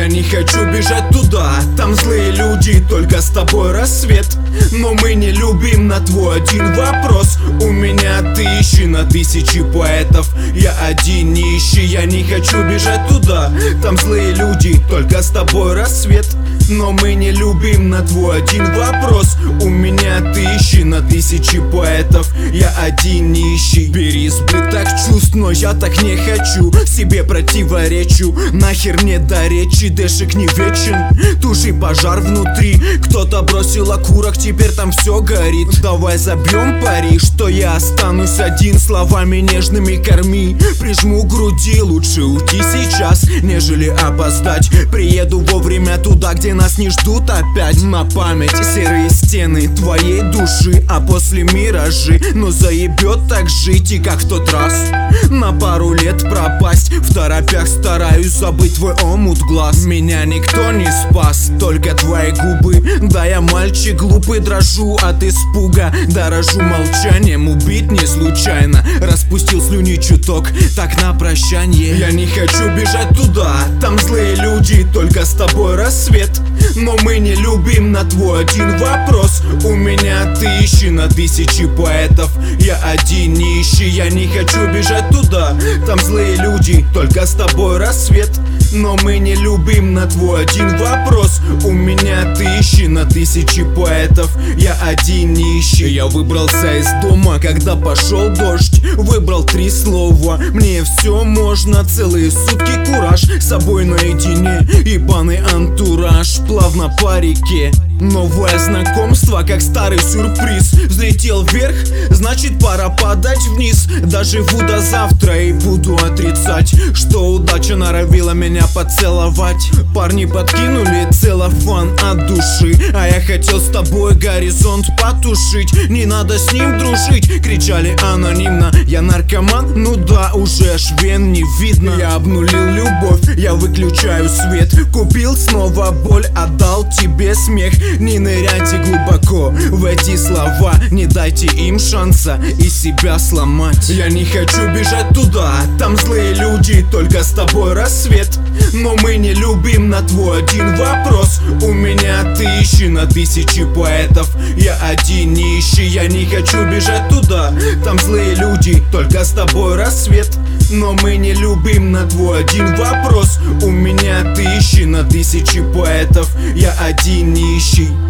не хочу бежать туда, там злые люди, только с тобой рассвет. Но мы не любим на твой один вопрос. У меня тысячи на тысячи поэтов, я один нищий. Я не хочу бежать туда, там злые люди, только с тобой рассвет. Но мы не любим на твой один вопрос. У меня тысячи на тысячи поэтов, я один нищий. Бери избыток чувств, но я так не хочу. Себе противоречу, нахер не до речи. Дэшик не вечен, туши пожар внутри. Кто-то бросил окурок, теперь там все горит. Давай забьем пари, что я останусь один. Словами нежными корми, прижму к груди. Лучше уйти сейчас, нежели опоздать. Приеду вовремя туда, где нас не ждут опять. На память серые стены твоей души, а после миражи. Но заебет так жить, и как в тот раз на пару лет пропасть. В торопях стараюсь забыть твой омут глаз. Меня никто не спас, только твои губы. Да, я мальчик глупый, дрожу от испуга. Дорожу молчанием, убить не случайно. Распустил слюни чуток, так на прощанье. Я не хочу бежать туда, там злые люди, только с тобой рассвет. Но мы не любим на твой один вопрос. У меня тысячи на тысячи поэтов, я один нищий. Я не хочу бежать туда, там злые люди, только с тобой рассвет. Но мы не любим на твой один вопрос. У меня тысячи на тысячи поэтов, я один нищий. Я выбрался из дома, когда пошел дождь. Выбрал 3 слова, мне все можно. Целые сутки кураж, с собой наедине. Ебаный антураж, плавно по реке. Новое знакомство, как старый сюрприз. Взлетел вверх, значит пора падать вниз. Доживу до завтра и буду отрицать, что удача норовила меня поцеловать. Парни подкинули целлофан от души, а я хотел с тобой горизонт потушить. Не надо с ним дружить, кричали анонимно. Я наркоман, ну да, уже аж вен не видно. Я обнулил любовь, я выключаю свет. Купил снова боль, отдал тебе смех. Не ныряйте глубоко в эти слова, не дайте им шанса и себя сломать. Я не хочу бежать туда, там злые люди, только с тобой рассвет. Но мы не любим на твой один вопрос. У меня тысячи на тысячи поэтов, я один нищий. Я не хочу бежать туда, там злые люди, только с тобой рассвет. Но мы не любим на твой один вопрос. У меня тысячи на тысячи поэтов, я один нищий.